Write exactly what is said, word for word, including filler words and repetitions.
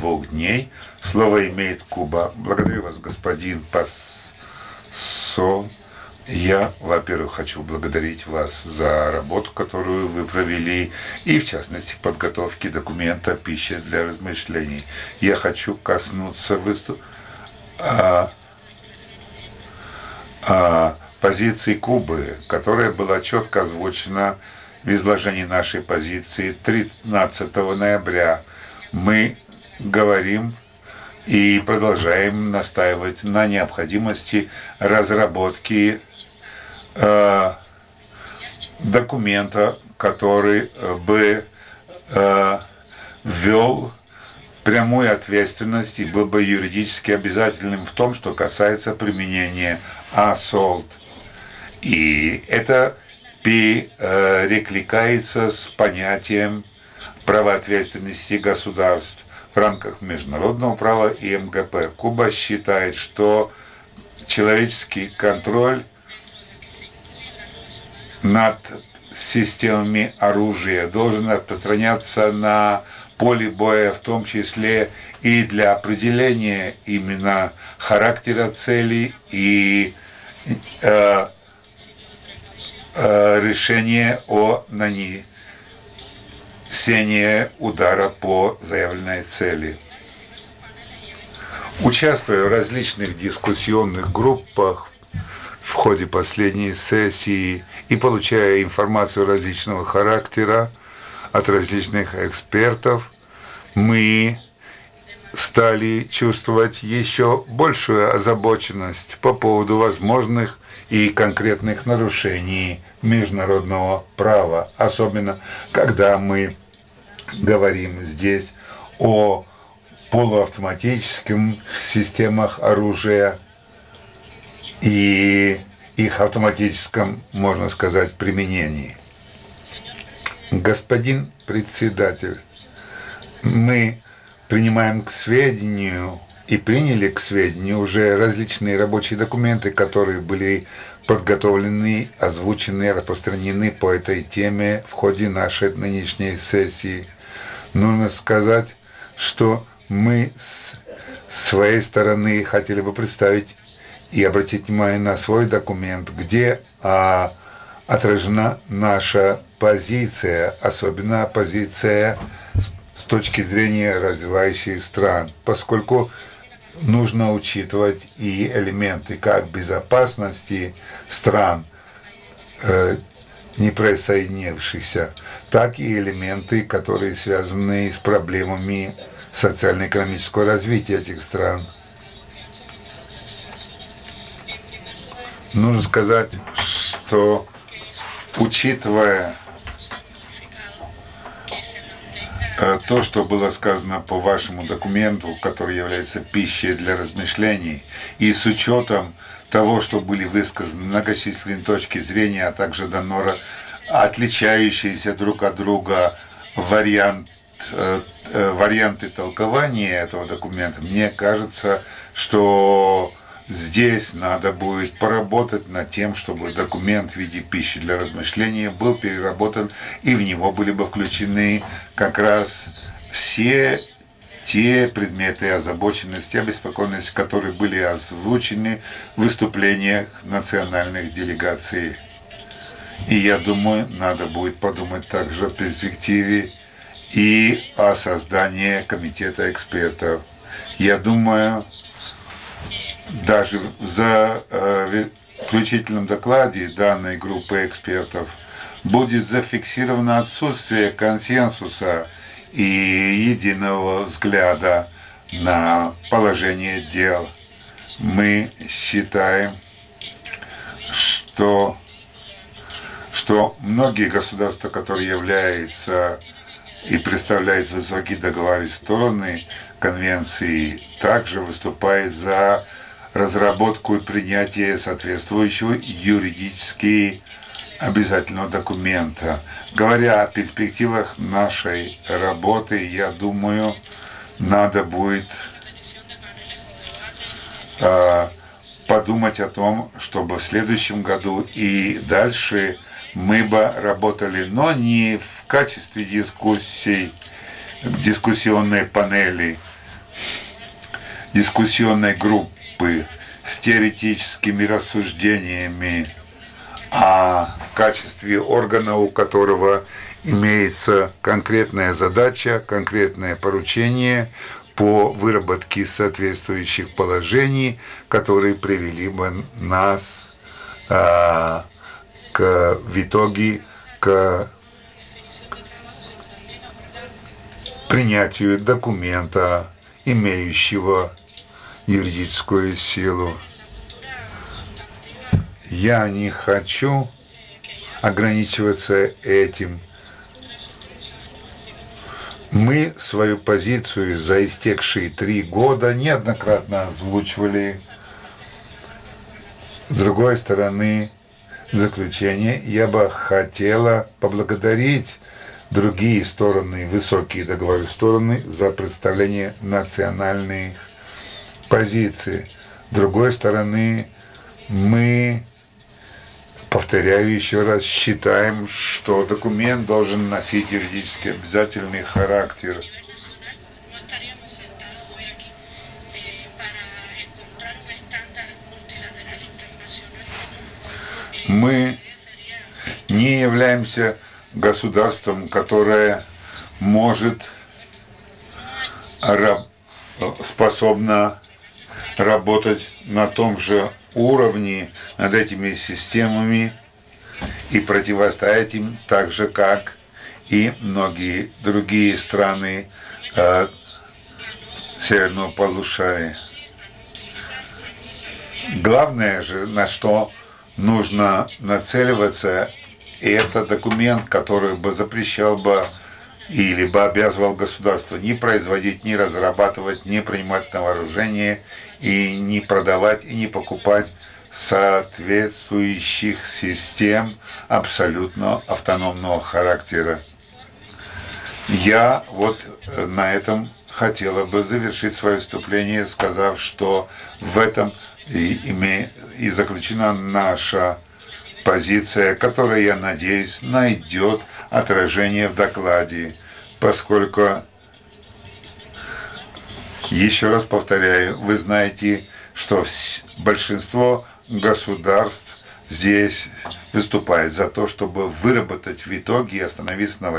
двух дней. Слово имеет Куба. Благодарю вас, господин посол. Я, во-первых, хочу благодарить вас за работу, которую вы провели, и, в частности, подготовки документа «Пища для размышлений». Я хочу коснуться выступ... а, а, позиции Кубы, которая была четко озвучена в изложении нашей позиции тринадцатого ноября. Мы говорим и продолжаем настаивать на необходимости разработки э, документа, который бы э, ввел прямую ответственность и был бы юридически обязательным в том, что касается применения асолт. И это перекликается с понятием правоответственности государств в рамках международного права и МГП. Куба считает, что человеческий контроль над системами оружия должен распространяться на поле боя, в том числе и для определения именно характера целей и э, э, решения о нанесении удара по заявленной цели. Участвуя в различных дискуссионных группах в ходе последней сессии и получая информацию различного характера от различных экспертов, мы стали чувствовать еще большую озабоченность по поводу возможных и конкретных нарушений международного права, особенно когда мы говорим здесь о полуавтоматических системах оружия и их автоматическом, можно сказать, применении. Господин председатель, мы принимаем к сведению и приняли к сведению уже различные рабочие документы, которые были подготовлены, озвучены, распространены по этой теме в ходе нашей нынешней сессии. Нужно сказать, что мы с своей стороны хотели бы представить и обратить внимание на свой документ, где а, отражена наша позиция, особенно позиция с точки зрения развивающих стран, поскольку нужно учитывать и элементы как безопасности стран, э, не присоединившихся, так и элементы, которые связаны с проблемами социально-экономического развития этих стран. Нужно сказать, что учитывая то, что было сказано по вашему документу, который является пищей для размышлений, и с учетом того, что были высказаны многочисленные точки зрения, а также дано отличающиеся друг от друга вариант, э, э, варианты толкования этого документа, мне кажется, что здесь надо будет поработать над тем, чтобы документ в виде пищи для размышления был переработан, и в него были бы включены как раз все те предметы озабоченности, обеспокоенности, которые были озвучены в выступлениях национальных делегаций. И я думаю, надо будет подумать также о перспективе и о создании комитета экспертов. Я думаю, даже в заключительном докладе данной группы экспертов будет зафиксировано отсутствие консенсуса и единого взгляда на положение дел. Мы считаем, что, что многие государства, которые являются и представляют высокие договорные стороны конвенции, также выступают за разработку и принятие соответствующего юридически обязательного документа. Говоря о перспективах нашей работы, я думаю, надо будет э, подумать о том, чтобы в следующем году и дальше мы бы работали, но не в качестве дискуссий, в дискуссионной панели, дискуссионной группы с теоретическими рассуждениями, а в качестве органа, у которого имеется конкретная задача, конкретное поручение по выработке соответствующих положений, которые привели бы нас а, к, в итоге к принятию документа, имеющего юридическую силу. Я не хочу ограничиваться этим. Мы свою позицию за истекшие три года неоднократно озвучивали. С другой стороны, в заключение я бы хотела поблагодарить другие стороны, высокие договоры стороны, за представление национальных позиций. С другой стороны, мы, повторяю еще раз, считаем, что документ должен носить юридически обязательный характер. Мы не являемся государством, которое может раб- способно работать на том же уровне над этими системами и противостоять им так же, как и многие другие страны э, северного полушария. Главное же, на что нужно нацеливаться, это документ, который бы запрещал бы или бы обязывал государство не производить, не разрабатывать, не принимать на вооружение и не продавать и не покупать соответствующих систем абсолютно автономного характера. Я вот на этом хотела бы завершить свое выступление, сказав, что в этом и, име, и заключена наша позиция, которая, я надеюсь, найдет отражение в докладе, поскольку, еще раз повторяю, вы знаете, что большинство государств здесь выступает за то, чтобы выработать в итоге и остановиться на